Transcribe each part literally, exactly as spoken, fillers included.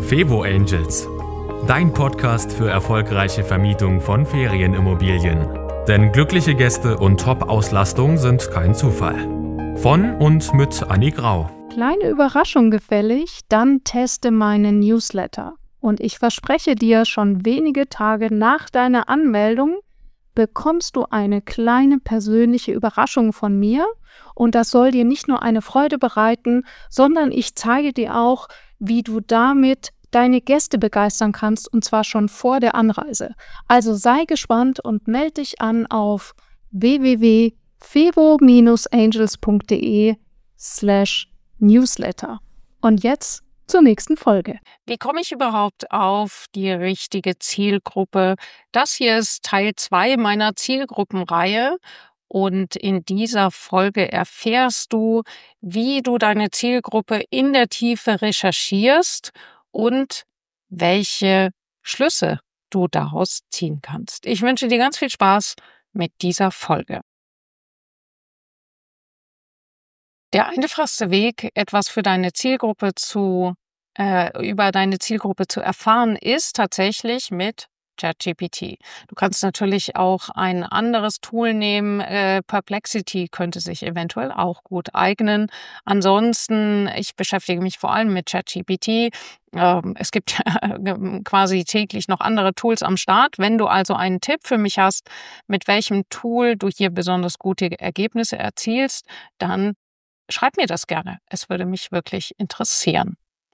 Fevo Angels, dein Podcast für erfolgreiche Vermietung von Ferienimmobilien. Denn glückliche Gäste und Top-Auslastung sind kein Zufall. Von und mit Anni Grau. Kleine Überraschung gefällig, dann teste meinen Newsletter. Und ich verspreche dir, schon wenige Tage nach deiner Anmeldung bekommst du eine kleine persönliche Überraschung von mir. Und das soll dir nicht nur eine Freude bereiten, sondern ich zeige dir auch, wie du damit deine Gäste begeistern kannst, und zwar schon vor der Anreise. Also sei gespannt und melde dich an auf w w w punkt fevo angels punkt de slash newsletter. Und jetzt zur nächsten Folge. Wie komme ich überhaupt auf die richtige Zielgruppe? Das hier ist Teil zwei meiner Zielgruppenreihe. Und in dieser Folge erfährst du, wie du deine Zielgruppe in der Tiefe recherchierst und welche Schlüsse du daraus ziehen kannst. Ich wünsche dir ganz viel Spaß mit dieser Folge. Der einfachste Weg, etwas für deine Zielgruppe zu, äh, über deine Zielgruppe zu erfahren, ist tatsächlich mit ChatGPT. Du kannst natürlich auch ein anderes Tool nehmen. Äh, Perplexity könnte sich eventuell auch gut eignen. Ansonsten, ich beschäftige mich vor allem mit ChatGPT. Ähm, es gibt ja quasi täglich noch andere Tools am Start. Wenn du also einen Tipp für mich hast, mit welchem Tool du hier besonders gute Ergebnisse erzielst, dann schreib mir das gerne. Es würde mich wirklich interessieren.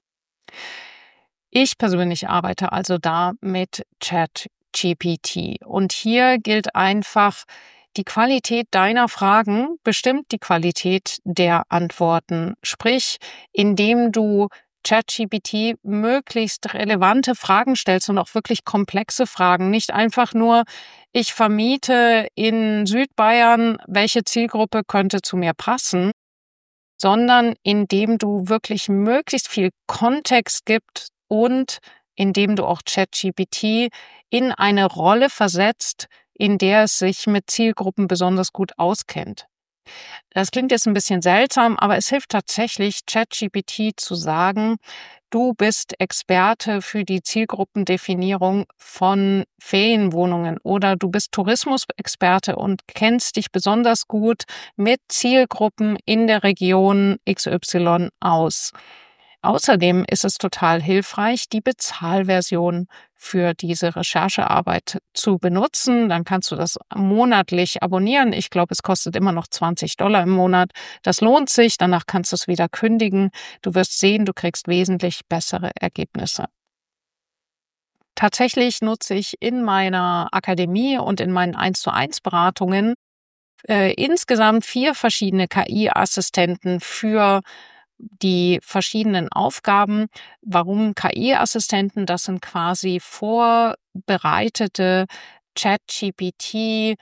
Ich persönlich arbeite also da mit ChatGPT. Und hier gilt einfach, die Qualität deiner Fragen bestimmt die Qualität der Antworten. Sprich, indem du ChatGPT möglichst relevante Fragen stellst und auch wirklich komplexe Fragen. Nicht einfach nur, ich vermiete in Südbayern, welche Zielgruppe könnte zu mir passen, sondern indem du wirklich möglichst viel Kontext gibst und indem du auch ChatGPT in eine Rolle versetzt, in der es sich mit Zielgruppen besonders gut auskennt. Das klingt jetzt ein bisschen seltsam, aber es hilft tatsächlich, ChatGPT zu sagen, du bist Experte für die Zielgruppendefinierung von Ferienwohnungen oder du bist Tourismusexperte und kennst dich besonders gut mit Zielgruppen in der Region X Y aus. Außerdem ist es total hilfreich, die Bezahlversion für diese Recherchearbeit zu benutzen. Dann kannst du das monatlich abonnieren. Ich glaube, es kostet immer noch zwanzig Dollar im Monat. Das lohnt sich. Danach kannst du es wieder kündigen. Du wirst sehen, du kriegst wesentlich bessere Ergebnisse. Tatsächlich nutze ich in meiner Akademie und in meinen eins zu eins Beratungen äh, insgesamt vier verschiedene K I-Assistenten für die verschiedenen Aufgaben. Warum K I-Assistenten? Das sind quasi vorbereitete ChatGPT,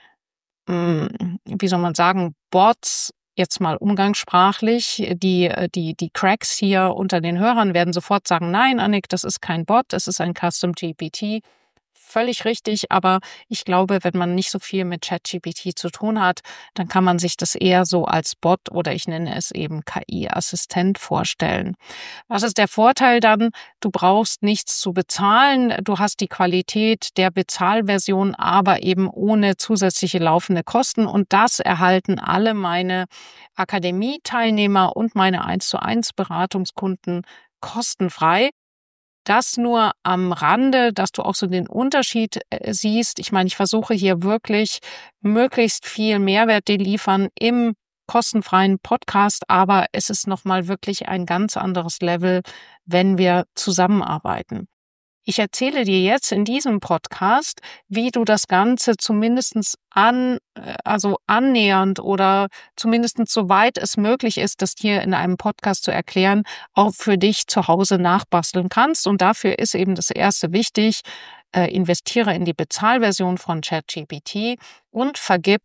wie soll man sagen, Bots, jetzt mal umgangssprachlich. Die, die, die Cracks hier unter den Hörern werden sofort sagen, nein, Annik, das ist kein Bot, das ist ein Custom G P T. Völlig richtig, aber ich glaube, wenn man nicht so viel mit ChatGPT zu tun hat, dann kann man sich das eher so als Bot oder ich nenne es eben K I-Assistent vorstellen. Was ist der Vorteil dann? Du brauchst nichts zu bezahlen, du hast die Qualität der Bezahlversion, aber eben ohne zusätzliche laufende Kosten und das erhalten alle meine Akademie-Teilnehmer und meine eins zu eins Beratungskunden kostenfrei. Das nur am Rande, dass du auch so den Unterschied äh, siehst. Ich meine, ich versuche hier wirklich möglichst viel Mehrwert zu liefern im kostenfreien Podcast, aber es ist nochmal wirklich ein ganz anderes Level, wenn wir zusammenarbeiten. Ich erzähle dir jetzt in diesem Podcast, wie du das Ganze zumindest an, also annähernd oder zumindest soweit es möglich ist, das hier in einem Podcast zu erklären, auch für dich zu Hause nachbasteln kannst. Und dafür ist eben das Erste wichtig, äh, investiere in die Bezahlversion von ChatGPT und vergib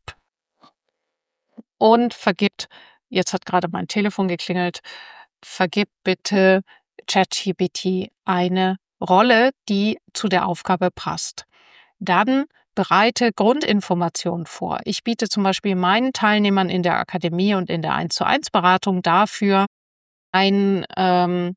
und vergib, jetzt hat gerade mein Telefon geklingelt, vergib bitte ChatGPT eine Rolle, die zu der Aufgabe passt. Dann bereite Grundinformationen vor. Ich biete zum Beispiel meinen Teilnehmern in der Akademie und in der eins zu eins Beratung dafür ein ähm,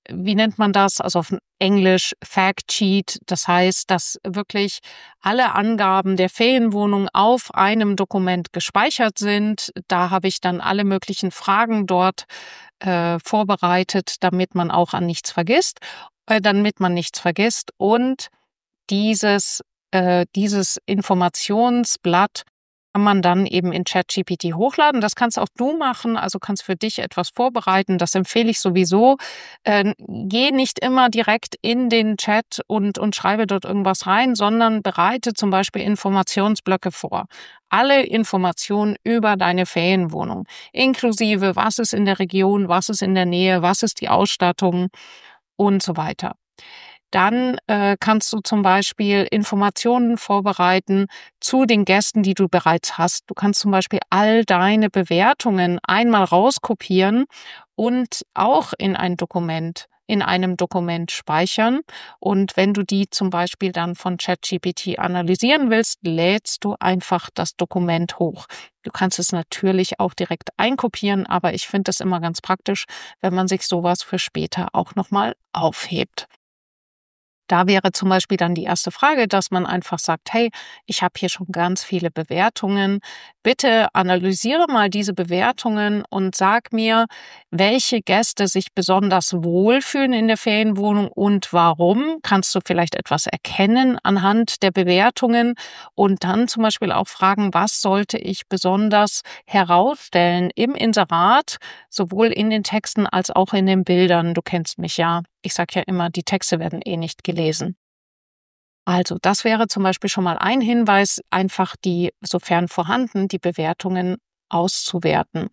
wie nennt man das? Also auf Englisch Fact Sheet. Das heißt, dass wirklich alle Angaben der Ferienwohnung auf einem Dokument gespeichert sind. Da habe ich dann alle möglichen Fragen dort äh, vorbereitet, damit man auch an nichts vergisst, äh, damit man nichts vergisst. Und dieses, äh, dieses Informationsblatt kann man dann eben in ChatGPT hochladen. Das kannst auch du machen, also kannst für dich etwas vorbereiten. Das empfehle ich sowieso. Äh, geh nicht immer direkt in den Chat und, und schreibe dort irgendwas rein, sondern bereite zum Beispiel Informationsblöcke vor. Alle Informationen über deine Ferienwohnung, inklusive was ist in der Region, was ist in der Nähe, was ist die Ausstattung und so weiter. Dann äh, kannst du zum Beispiel Informationen vorbereiten zu den Gästen, die du bereits hast. Du kannst zum Beispiel all deine Bewertungen einmal rauskopieren und auch in ein Dokument, in einem Dokument speichern. Und wenn du die zum Beispiel dann von ChatGPT analysieren willst, lädst du einfach das Dokument hoch. Du kannst es natürlich auch direkt einkopieren, aber ich finde es immer ganz praktisch, wenn man sich sowas für später auch nochmal aufhebt. Da wäre zum Beispiel dann die erste Frage, dass man einfach sagt, hey, ich habe hier schon ganz viele Bewertungen. Bitte analysiere mal diese Bewertungen und sag mir, welche Gäste sich besonders wohlfühlen in der Ferienwohnung und warum. Kannst du vielleicht etwas erkennen anhand der Bewertungen? Und dann zum Beispiel auch fragen, was sollte ich besonders herausstellen im Inserat, sowohl in den Texten als auch in den Bildern. Du kennst mich ja. Ich sage ja immer, die Texte werden eh nicht gelesen. Also das wäre zum Beispiel schon mal ein Hinweis, einfach die, sofern vorhanden, die Bewertungen auszuwerten.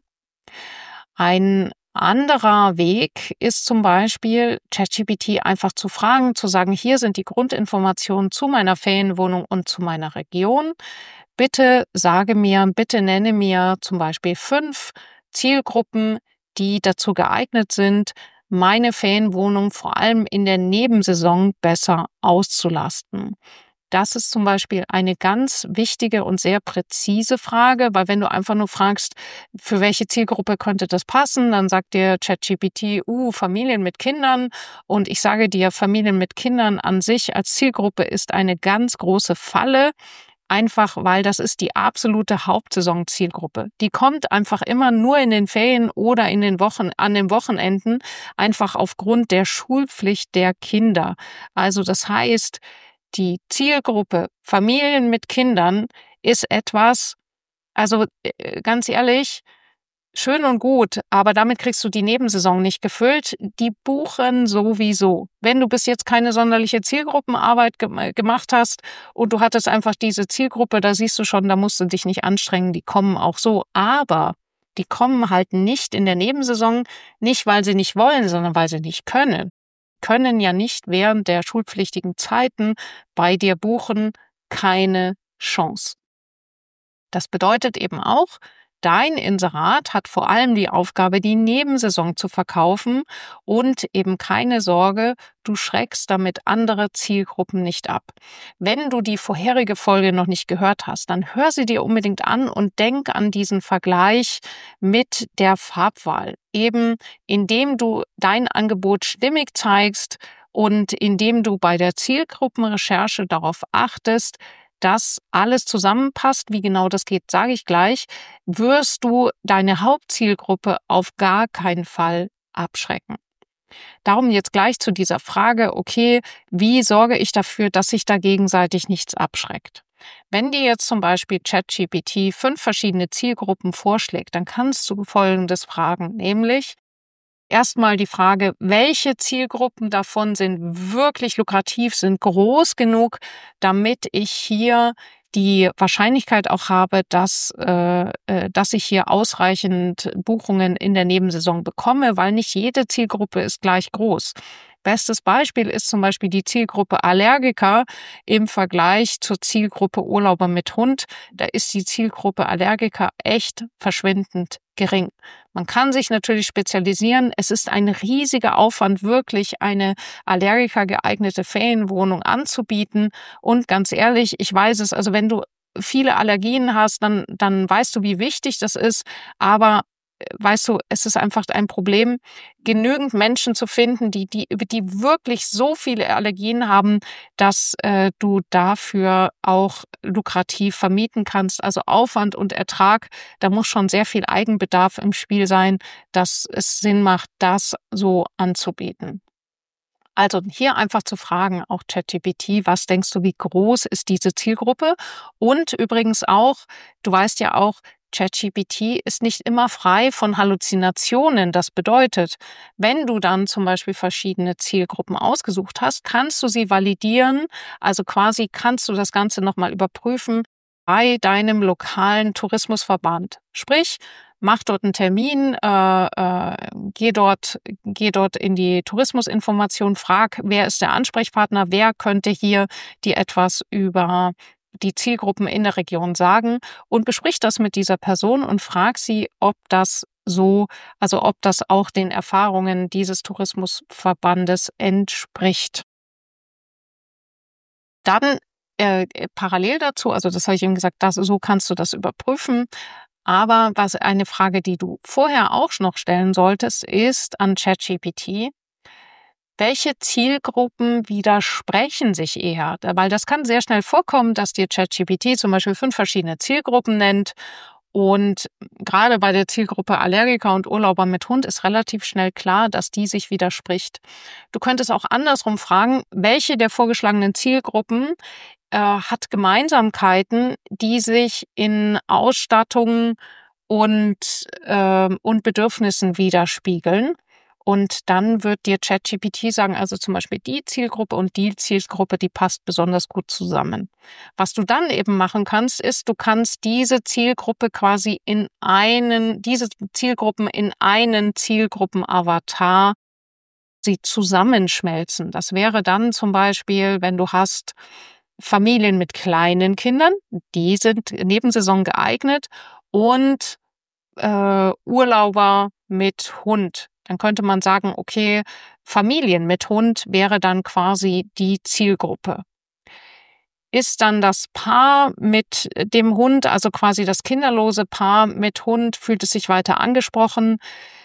Ein anderer Weg ist zum Beispiel, ChatGPT einfach zu fragen, zu sagen, hier sind die Grundinformationen zu meiner Ferienwohnung und zu meiner Region. Bitte sage mir, bitte nenne mir zum Beispiel fünf Zielgruppen, die dazu geeignet sind, meine Ferienwohnung vor allem in der Nebensaison besser auszulasten. Das ist zum Beispiel eine ganz wichtige und sehr präzise Frage, weil wenn du einfach nur fragst, für welche Zielgruppe könnte das passen, dann sagt dir ChatGPT, uh, Familien mit Kindern. Und ich sage dir, Familien mit Kindern an sich als Zielgruppe ist eine ganz große Falle. Einfach, weil das ist die absolute Hauptsaisonzielgruppe. Die kommt einfach immer nur in den Ferien oder in den Wochen, an den Wochenenden, einfach aufgrund der Schulpflicht der Kinder. Also das heißt, die Zielgruppe Familien mit Kindern ist etwas, also ganz ehrlich, schön und gut, aber damit kriegst du die Nebensaison nicht gefüllt. Die buchen sowieso. Wenn du bis jetzt keine sonderliche Zielgruppenarbeit ge- gemacht hast und du hattest einfach diese Zielgruppe, da siehst du schon, da musst du dich nicht anstrengen, die kommen auch so. Aber die kommen halt nicht in der Nebensaison, nicht weil sie nicht wollen, sondern weil sie nicht können. Können ja nicht während der schulpflichtigen Zeiten bei dir buchen, keine Chance. Das bedeutet eben auch, dein Inserat hat vor allem die Aufgabe, die Nebensaison zu verkaufen und eben keine Sorge, du schreckst damit andere Zielgruppen nicht ab. Wenn du die vorherige Folge noch nicht gehört hast, dann hör sie dir unbedingt an und denk an diesen Vergleich mit der Farbwahl. Eben indem du dein Angebot stimmig zeigst und indem du bei der Zielgruppenrecherche darauf achtest, dass alles zusammenpasst, wie genau das geht, sage ich gleich, wirst du deine Hauptzielgruppe auf gar keinen Fall abschrecken. Darum jetzt gleich zu dieser Frage, okay, wie sorge ich dafür, dass sich da gegenseitig nichts abschreckt? Wenn dir jetzt zum Beispiel ChatGPT fünf verschiedene Zielgruppen vorschlägt, dann kannst du Folgendes fragen, nämlich erstmal die Frage, welche Zielgruppen davon sind wirklich lukrativ, sind groß genug, damit ich hier die Wahrscheinlichkeit auch habe, dass, äh, dass ich hier ausreichend Buchungen in der Nebensaison bekomme, weil nicht jede Zielgruppe ist gleich groß. Bestes Beispiel ist zum Beispiel die Zielgruppe Allergiker im Vergleich zur Zielgruppe Urlauber mit Hund. Da ist die Zielgruppe Allergiker echt verschwindend gering. Man kann sich natürlich spezialisieren. Es ist ein riesiger Aufwand, wirklich eine Allergiker geeignete Ferienwohnung anzubieten. Und ganz ehrlich, ich weiß es, also wenn du viele Allergien hast, dann, dann weißt du, wie wichtig das ist. Aber weißt du, es ist einfach ein Problem, genügend Menschen zu finden, die, die, die wirklich so viele Allergien haben, dass äh, du dafür auch lukrativ vermieten kannst. Also Aufwand und Ertrag, da muss schon sehr viel Eigenbedarf im Spiel sein, dass es Sinn macht, das so anzubieten. Also hier einfach zu fragen, auch ChatGPT, was denkst du, wie groß ist diese Zielgruppe? Und übrigens auch, du weißt ja auch, ChatGPT ist nicht immer frei von Halluzinationen. Das bedeutet, wenn du dann zum Beispiel verschiedene Zielgruppen ausgesucht hast, kannst du sie validieren. Also quasi kannst du das Ganze nochmal überprüfen bei deinem lokalen Tourismusverband. Sprich, mach dort einen Termin, äh, äh, geh dort, geh dort in die Tourismusinformation, frag, wer ist der Ansprechpartner, wer könnte hier dir etwas über die Zielgruppen in der Region sagen und besprich das mit dieser Person und frag sie, ob das so, also ob das auch den Erfahrungen dieses Tourismusverbandes entspricht. Dann äh, parallel dazu, also das habe ich eben gesagt, das, so kannst du das überprüfen. Aber was eine Frage, die du vorher auch noch stellen solltest, ist an ChatGPT, welche Zielgruppen widersprechen sich eher? Weil das kann sehr schnell vorkommen, dass dir ChatGPT zum Beispiel fünf verschiedene Zielgruppen nennt. Und gerade bei der Zielgruppe Allergiker und Urlauber mit Hund ist relativ schnell klar, dass die sich widerspricht. Du könntest auch andersrum fragen, welche der vorgeschlagenen Zielgruppen äh, hat Gemeinsamkeiten, die sich in Ausstattung und, äh, und Bedürfnissen widerspiegeln. Und dann wird dir ChatGPT sagen, also zum Beispiel die Zielgruppe und die Zielgruppe, die passt besonders gut zusammen. Was du dann eben machen kannst, ist, du kannst diese Zielgruppe quasi in einen, diese Zielgruppen in einen Zielgruppenavatar sie zusammenschmelzen. Das wäre dann zum Beispiel, wenn du hast Familien mit kleinen Kindern, die sind Nebensaison geeignet und äh, Urlauber mit Hund. Dann könnte man sagen, okay, Familien mit Hund wäre dann quasi die Zielgruppe. Ist dann das Paar mit dem Hund, also quasi das kinderlose Paar mit Hund, fühlt es sich weiter angesprochen?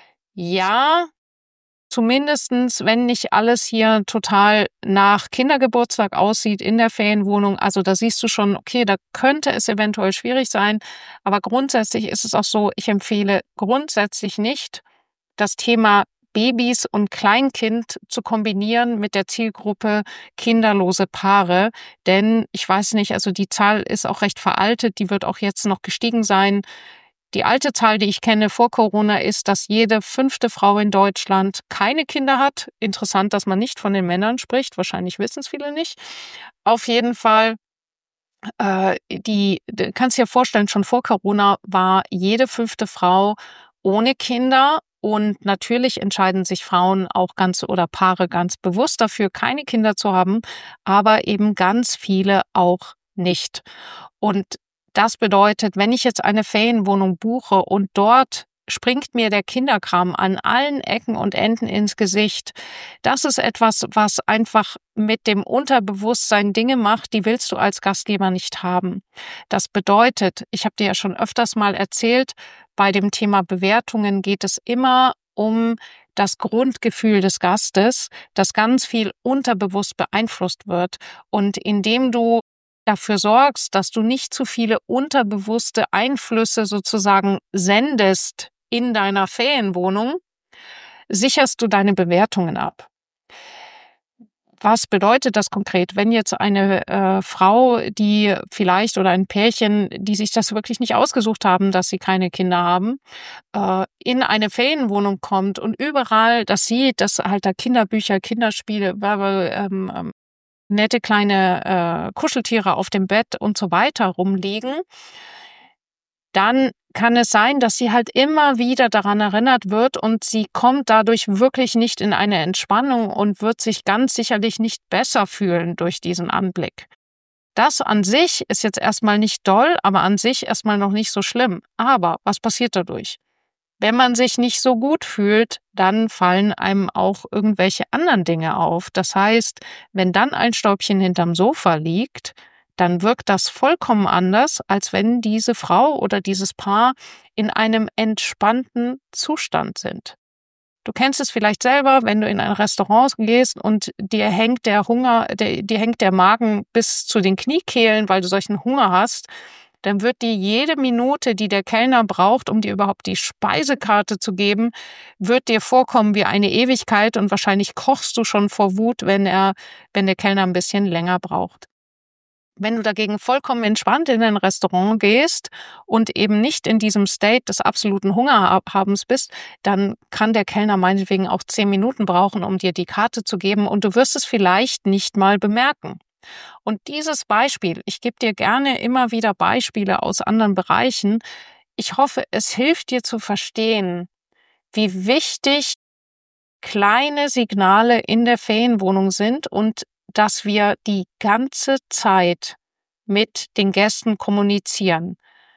Ja, zumindestens, wenn nicht alles hier total nach Kindergeburtstag aussieht in der Ferienwohnung. Also da siehst du schon, okay, da könnte es eventuell schwierig sein. Aber grundsätzlich ist es auch so, ich empfehle grundsätzlich nicht, das Thema Babys und Kleinkind zu kombinieren mit der Zielgruppe kinderlose Paare. Denn ich weiß nicht, also die Zahl ist auch recht veraltet, die wird auch jetzt noch gestiegen sein. Die alte Zahl, die ich kenne vor Corona, ist, dass jede fünfte Frau in Deutschland keine Kinder hat. Interessant, dass man nicht von den Männern spricht. Wahrscheinlich wissen es viele nicht. Auf jeden Fall, äh, die, du kannst dir vorstellen, schon vor Corona war jede fünfte Frau ohne Kinder. Und natürlich entscheiden sich Frauen auch ganz oder Paare ganz bewusst dafür, keine Kinder zu haben, aber eben ganz viele auch nicht. Und das bedeutet, wenn ich jetzt eine Ferienwohnung buche und dort springt mir der Kinderkram an allen Ecken und Enden ins Gesicht, das ist etwas, was einfach mit dem Unterbewusstsein Dinge macht, die willst du als Gastgeber nicht haben. Das bedeutet, ich habe dir ja schon öfters mal erzählt, bei dem Thema Bewertungen geht es immer um das Grundgefühl des Gastes, das ganz viel unterbewusst beeinflusst wird. Und indem du dafür sorgst, dass du nicht zu viele unterbewusste Einflüsse sozusagen sendest in deiner Ferienwohnung, sicherst du deine Bewertungen ab. Was bedeutet das konkret? Wenn jetzt eine äh, Frau, die vielleicht oder ein Pärchen, die sich das wirklich nicht ausgesucht haben, dass sie keine Kinder haben, äh, in eine Ferienwohnung kommt und überall das sieht, dass halt da Kinderbücher, Kinderspiele, ähm, ähm, nette kleine äh, Kuscheltiere auf dem Bett und so weiter rumliegen, dann kann es sein, dass sie halt immer wieder daran erinnert wird und sie kommt dadurch wirklich nicht in eine Entspannung und wird sich ganz sicherlich nicht besser fühlen durch diesen Anblick. Das an sich ist jetzt erstmal nicht doll, aber an sich erstmal noch nicht so schlimm. Aber was passiert dadurch? Wenn man sich nicht so gut fühlt, dann fallen einem auch irgendwelche anderen Dinge auf. Das heißt, wenn dann ein Stäubchen hinterm Sofa liegt, dann wirkt das vollkommen anders, als wenn diese Frau oder dieses Paar in einem entspannten Zustand sind. Du kennst es vielleicht selber, wenn du in ein Restaurant gehst und dir hängt der Hunger, der, dir hängt der Magen bis zu den Kniekehlen, weil du solchen Hunger hast, dann wird dir jede Minute, die der Kellner braucht, um dir überhaupt die Speisekarte zu geben, wird dir vorkommen wie eine Ewigkeit und wahrscheinlich kochst du schon vor Wut, wenn er, wenn der Kellner ein bisschen länger braucht. Wenn du dagegen vollkommen entspannt in ein Restaurant gehst und eben nicht in diesem State des absoluten Hungerhabens bist, dann kann der Kellner meinetwegen auch zehn Minuten brauchen, um dir die Karte zu geben und du wirst es vielleicht nicht mal bemerken. Und dieses Beispiel, ich gebe dir gerne immer wieder Beispiele aus anderen Bereichen. Ich hoffe, es hilft dir zu verstehen, wie wichtig kleine Signale in der Ferienwohnung sind und dass wir die ganze Zeit mit den Gästen kommunizieren.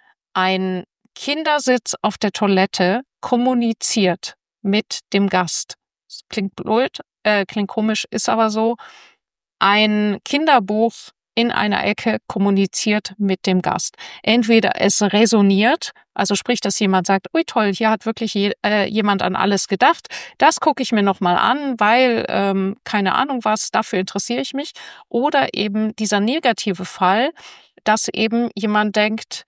Ein Kindersitz auf der Toilette kommuniziert mit dem Gast. Das klingt blöd, äh, klingt komisch, ist aber so. Ein Kinderbuch in einer Ecke kommuniziert mit dem Gast. Entweder es resoniert, also sprich, dass jemand sagt, ui toll, hier hat wirklich je, äh, jemand an alles gedacht. Das gucke ich mir nochmal an, weil, ähm, keine Ahnung was, dafür interessiere ich mich. Oder eben dieser negative Fall, dass eben jemand denkt,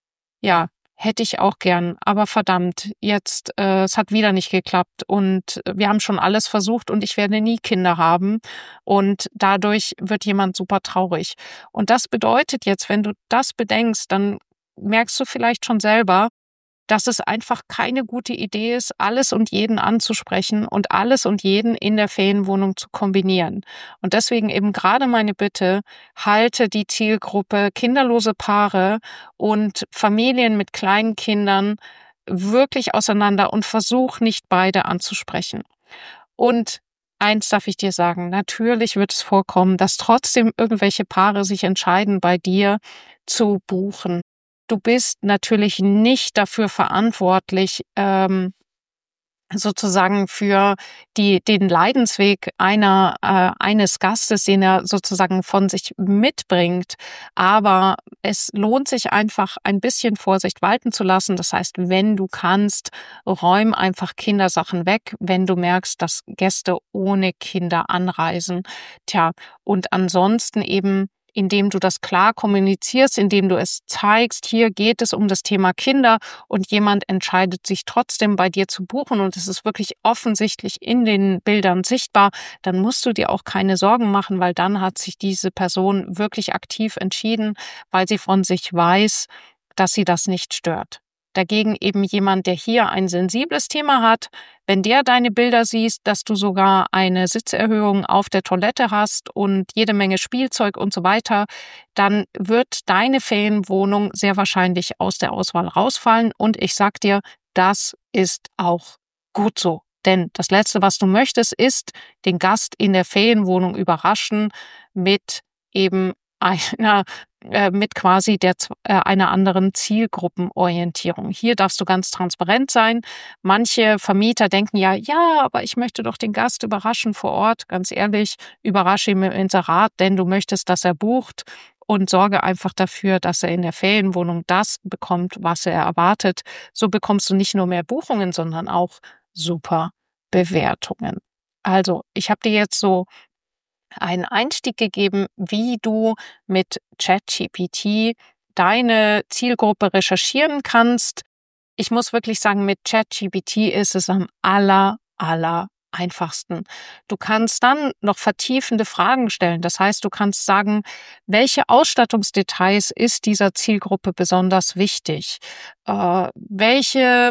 ja, hätte ich auch gern, aber verdammt, jetzt, äh, es hat wieder nicht geklappt und wir haben schon alles versucht und ich werde nie Kinder haben und dadurch wird jemand super traurig. Und das bedeutet jetzt, wenn du das bedenkst, dann merkst du vielleicht schon selber, dass es einfach keine gute Idee ist, alles und jeden anzusprechen und alles und jeden in der Ferienwohnung zu kombinieren. Und deswegen eben gerade meine Bitte, halte die Zielgruppe kinderlose Paare und Familien mit kleinen Kindern wirklich auseinander und versuch nicht beide anzusprechen. Und eins darf ich dir sagen, natürlich wird es vorkommen, dass trotzdem irgendwelche Paare sich entscheiden, bei dir zu buchen. Du bist natürlich nicht dafür verantwortlich, ähm, sozusagen für die, den Leidensweg einer, äh, eines Gastes, den er sozusagen von sich mitbringt. Aber es lohnt sich einfach, ein bisschen Vorsicht walten zu lassen. Das heißt, wenn du kannst, räum einfach Kindersachen weg, wenn du merkst, dass Gäste ohne Kinder anreisen. Tja, und ansonsten eben, indem du das klar kommunizierst, indem du es zeigst, hier geht es um das Thema Kinder und jemand entscheidet sich trotzdem bei dir zu buchen und es ist wirklich offensichtlich in den Bildern sichtbar, dann musst du dir auch keine Sorgen machen, weil dann hat sich diese Person wirklich aktiv entschieden, weil sie von sich weiß, dass sie das nicht stört. Dagegen eben jemand, der hier ein sensibles Thema hat, wenn der deine Bilder siehst, dass du sogar eine Sitzerhöhung auf der Toilette hast und jede Menge Spielzeug und so weiter, dann wird deine Ferienwohnung sehr wahrscheinlich aus der Auswahl rausfallen. Und ich sag dir, das ist auch gut so. Denn das Letzte, was du möchtest, ist den Gast in der Ferienwohnung überraschen mit eben einer äh, mit quasi der äh, einer anderen Zielgruppenorientierung. Hier darfst du ganz transparent sein. Manche Vermieter denken ja, ja, aber ich möchte doch den Gast überraschen vor Ort. Ganz ehrlich, überrasche ihn mit dem Inserat, denn du möchtest, dass er bucht und sorge einfach dafür, dass er in der Ferienwohnung das bekommt, was er erwartet. So bekommst du nicht nur mehr Buchungen, sondern auch super Bewertungen. Also, ich habe dir jetzt so einen Einstieg gegeben, wie du mit ChatGPT deine Zielgruppe recherchieren kannst. Ich muss wirklich sagen, mit ChatGPT ist es am aller, aller einfachsten. Du kannst dann noch vertiefende Fragen stellen. Das heißt, du kannst sagen, welche Ausstattungsdetails ist dieser Zielgruppe besonders wichtig? Äh, welche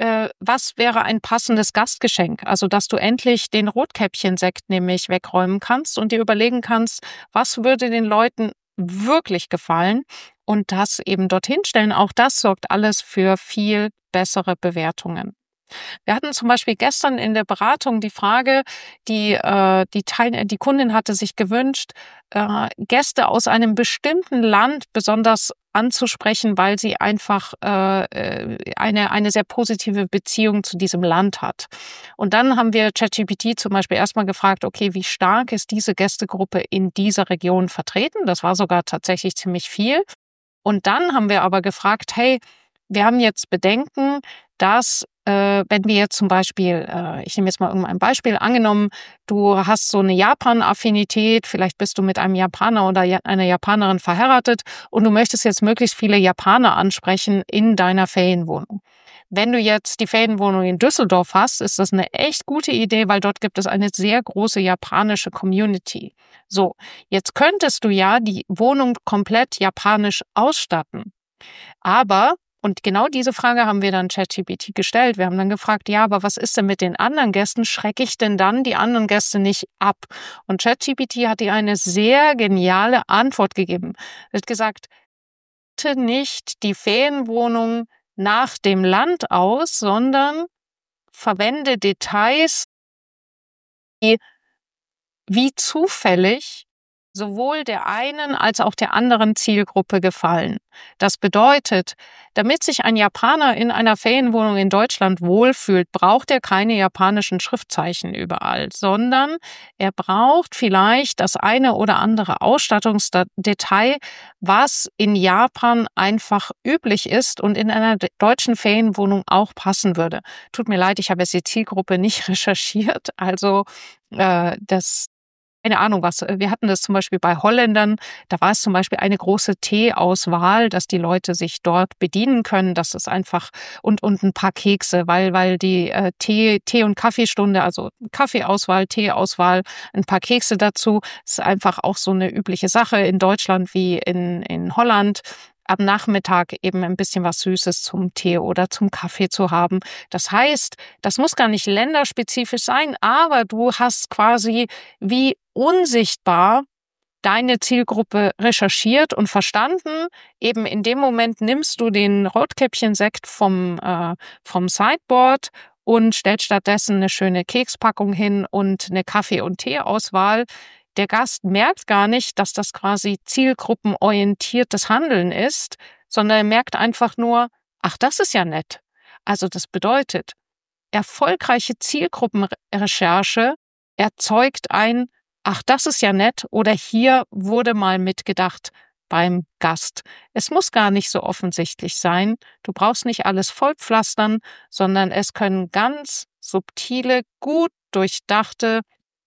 Was wäre ein passendes Gastgeschenk? Also, dass du endlich den Rotkäppchensekt nämlich wegräumen kannst und dir überlegen kannst, was würde den Leuten wirklich gefallen und das eben dorthin stellen. Auch das sorgt alles für viel bessere Bewertungen. Wir hatten zum Beispiel gestern in der Beratung die Frage, die äh, die, Teil die Kundin hatte sich gewünscht, äh, Gäste aus einem bestimmten Land besonders anzusprechen, weil sie einfach äh, eine eine sehr positive Beziehung zu diesem Land hat. Und dann haben wir ChatGPT zum Beispiel erstmal gefragt, okay, wie stark ist diese Gästegruppe in dieser Region vertreten? Das war sogar tatsächlich ziemlich viel. Und dann haben wir aber gefragt, hey, wir haben jetzt Bedenken, dass äh, wenn wir jetzt zum Beispiel, äh, ich nehme jetzt mal irgendein Beispiel, angenommen, du hast so eine Japan-Affinität, vielleicht bist du mit einem Japaner oder einer Japanerin verheiratet und du möchtest jetzt möglichst viele Japaner ansprechen in deiner Ferienwohnung. Wenn du jetzt die Ferienwohnung in Düsseldorf hast, ist das eine echt gute Idee, weil dort gibt es eine sehr große japanische Community. So, jetzt könntest du ja die Wohnung komplett japanisch ausstatten. Aber, und genau diese Frage haben wir dann ChatGPT gestellt. Wir haben dann gefragt, ja, aber was ist denn mit den anderen Gästen? Schrecke ich denn dann die anderen Gäste nicht ab? Und ChatGPT hat dir eine sehr geniale Antwort gegeben. Er hat gesagt, bitte nicht die Ferienwohnung nach dem Land aus, sondern verwende Details, die wie zufällig sowohl der einen als auch der anderen Zielgruppe gefallen. Das bedeutet, damit sich ein Japaner in einer Ferienwohnung in Deutschland wohlfühlt, braucht er keine japanischen Schriftzeichen überall, sondern er braucht vielleicht das eine oder andere Ausstattungsdetail, was in Japan einfach üblich ist und in einer deutschen Ferienwohnung auch passen würde. Tut mir leid, ich habe jetzt die Zielgruppe nicht recherchiert, also äh, das keine Ahnung was. Wir hatten das zum Beispiel bei Holländern. Da war es zum Beispiel eine große Teeauswahl, dass die Leute sich dort bedienen können. Das ist einfach und und ein paar Kekse, weil weil die äh, Tee Tee und Kaffeestunde, also Kaffeeauswahl, Teeauswahl, ein paar Kekse dazu, ist einfach auch so eine übliche Sache in Deutschland wie in in Holland. Am Nachmittag eben ein bisschen was Süßes zum Tee oder zum Kaffee zu haben. Das heißt, das muss gar nicht länderspezifisch sein, aber du hast quasi wie unsichtbar deine Zielgruppe recherchiert und verstanden. Eben in dem Moment nimmst du den Rotkäppchensekt vom, äh, vom Sideboard und stellst stattdessen eine schöne Kekspackung hin und eine Kaffee- und Teeauswahl. Der Gast merkt gar nicht, dass das quasi zielgruppenorientiertes Handeln ist, sondern er merkt einfach nur, ach, das ist ja nett. Also das bedeutet, erfolgreiche Zielgruppenrecherche erzeugt ein, ach, das ist ja nett oder hier wurde mal mitgedacht beim Gast. Es muss gar nicht so offensichtlich sein. Du brauchst nicht alles vollpflastern, sondern es können ganz subtile, gut durchdachte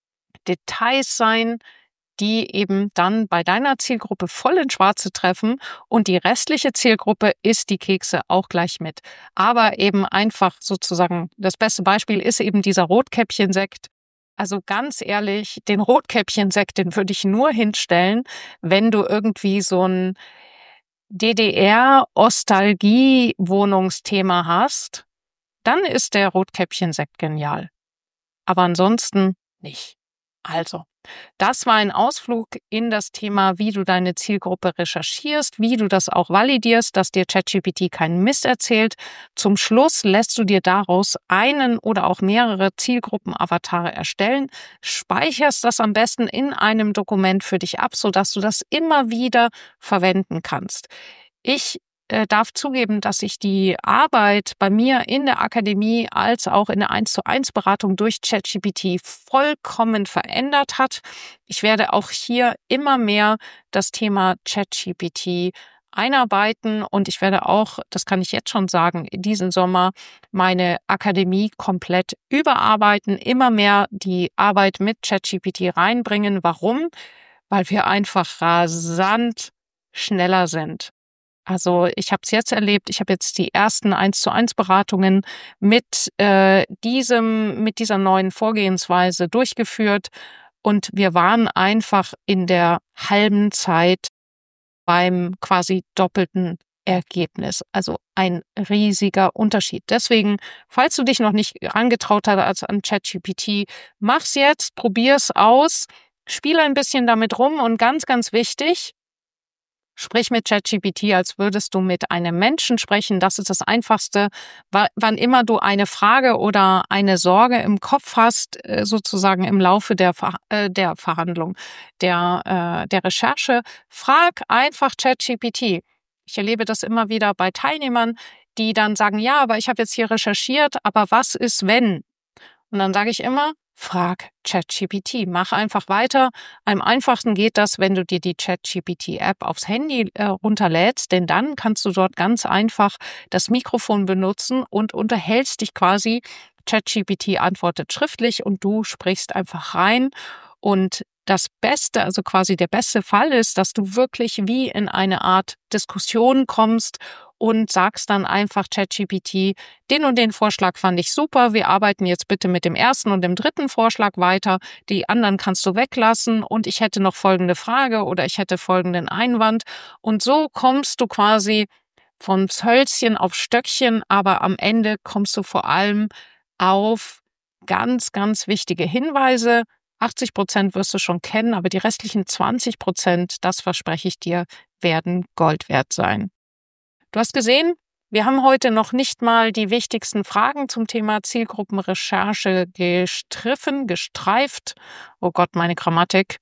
Details sein, die eben dann bei deiner Zielgruppe voll ins Schwarze treffen und die restliche Zielgruppe isst die Kekse auch gleich mit. Aber eben einfach sozusagen, das beste Beispiel ist eben dieser Rotkäppchensekt. Also ganz ehrlich, den Rotkäppchensekt, den würde ich nur hinstellen, wenn du irgendwie so ein D D R-Ostalgie-Wohnungsthema hast, dann ist der Rotkäppchensekt genial. Aber ansonsten nicht. Also, das war ein Ausflug in das Thema, wie du deine Zielgruppe recherchierst, wie du das auch validierst, dass dir ChatGPT keinen Mist erzählt. Zum Schluss lässt du dir daraus einen oder auch mehrere Zielgruppen-Avatare erstellen, speicherst das am besten in einem Dokument für dich ab, sodass du das immer wieder verwenden kannst. Ich äh, darf zugeben, dass sich die Arbeit bei mir in der Akademie als auch in der eins zu eins Beratung durch ChatGPT vollkommen verändert hat. Ich werde auch hier immer mehr das Thema ChatGPT einarbeiten und ich werde auch, das kann ich jetzt schon sagen, in diesem Sommer meine Akademie komplett überarbeiten, immer mehr die Arbeit mit ChatGPT reinbringen. Warum? Weil wir einfach rasant schneller sind. Also ich habe es jetzt erlebt, ich habe jetzt die ersten eins zu eins Beratungen mit äh, diesem, mit dieser neuen Vorgehensweise durchgeführt und wir waren einfach in der halben Zeit beim quasi doppelten Ergebnis. Also ein riesiger Unterschied. Deswegen, falls du dich noch nicht angetraut hast an ChatGPT, mach's jetzt, probier's aus, spiel ein bisschen damit rum und ganz, ganz wichtig, Sprich mit ChatGPT, als würdest du mit einem Menschen sprechen. Das ist das Einfachste. W- wann immer du eine Frage oder eine Sorge im Kopf hast, äh, sozusagen im Laufe der, Ver äh, der Verhandlung, der, äh, der Recherche, frag einfach ChatGPT. Ich erlebe das immer wieder bei Teilnehmern, die dann sagen, ja, aber ich habe jetzt hier recherchiert, aber was ist, wenn? Und dann sage ich immer, frag ChatGPT, mach einfach weiter. Am einfachsten geht das, wenn du dir die ChatGPT-App aufs Handy äh, runterlädst, denn dann kannst du dort ganz einfach das Mikrofon benutzen und unterhältst dich quasi. ChatGPT antwortet schriftlich und du sprichst einfach rein. Und das Beste, also quasi der beste Fall ist, dass du wirklich wie in eine Art Diskussion kommst und sagst dann einfach ChatGPT, den und den Vorschlag fand ich super, wir arbeiten jetzt bitte mit dem ersten und dem dritten Vorschlag weiter, die anderen kannst du weglassen und ich hätte noch folgende Frage oder ich hätte folgenden Einwand. Und so kommst du quasi von Hölzchen auf Stöckchen, aber am Ende kommst du vor allem auf ganz, ganz wichtige Hinweise. achtzig Prozent wirst du schon kennen, aber die restlichen zwanzig Prozent, das verspreche ich dir, werden Gold wert sein. Du hast gesehen, wir haben heute noch nicht mal die wichtigsten Fragen zum Thema Zielgruppenrecherche gestriffen, gestreift. Oh Gott, meine Grammatik.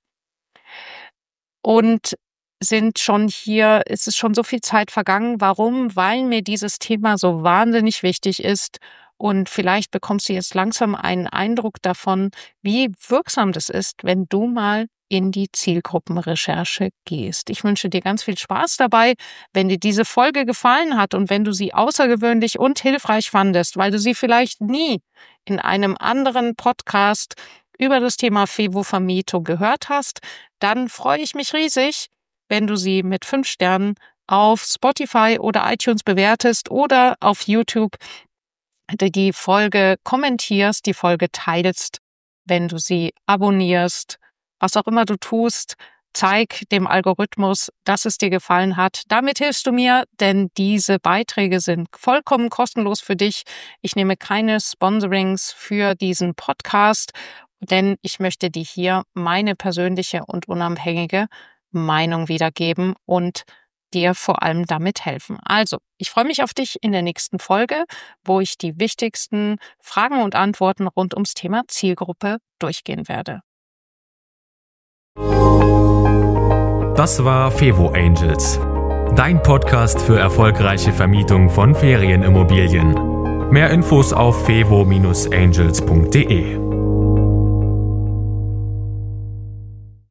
Und sind schon hier, es ist schon so viel Zeit vergangen. Warum? Weil mir dieses Thema so wahnsinnig wichtig ist. Und vielleicht bekommst du jetzt langsam einen Eindruck davon, wie wirksam das ist, wenn du mal in die Zielgruppenrecherche gehst. Ich wünsche dir ganz viel Spaß dabei. Wenn dir diese Folge gefallen hat und wenn du sie außergewöhnlich und hilfreich fandest, weil du sie vielleicht nie in einem anderen Podcast über das Thema FEWO-Vermietung gehört hast, dann freue ich mich riesig, wenn du sie mit fünf Sternen auf Spotify oder iTunes bewertest oder auf YouTube die Folge kommentierst, die Folge teilst, wenn du sie abonnierst. Was auch immer du tust, zeig dem Algorithmus, dass es dir gefallen hat. Damit hilfst du mir, denn diese Beiträge sind vollkommen kostenlos für dich. Ich nehme keine Sponsorings für diesen Podcast, denn ich möchte dir hier meine persönliche und unabhängige Meinung wiedergeben und dir vor allem damit helfen. Also, ich freue mich auf dich in der nächsten Folge, wo ich die wichtigsten Fragen und Antworten rund ums Thema Zielgruppe durchgehen werde. Das war FEWO Angels, dein Podcast für erfolgreiche Vermietung von Ferienimmobilien. Mehr Infos auf fewo Bindestrich angels punkt de.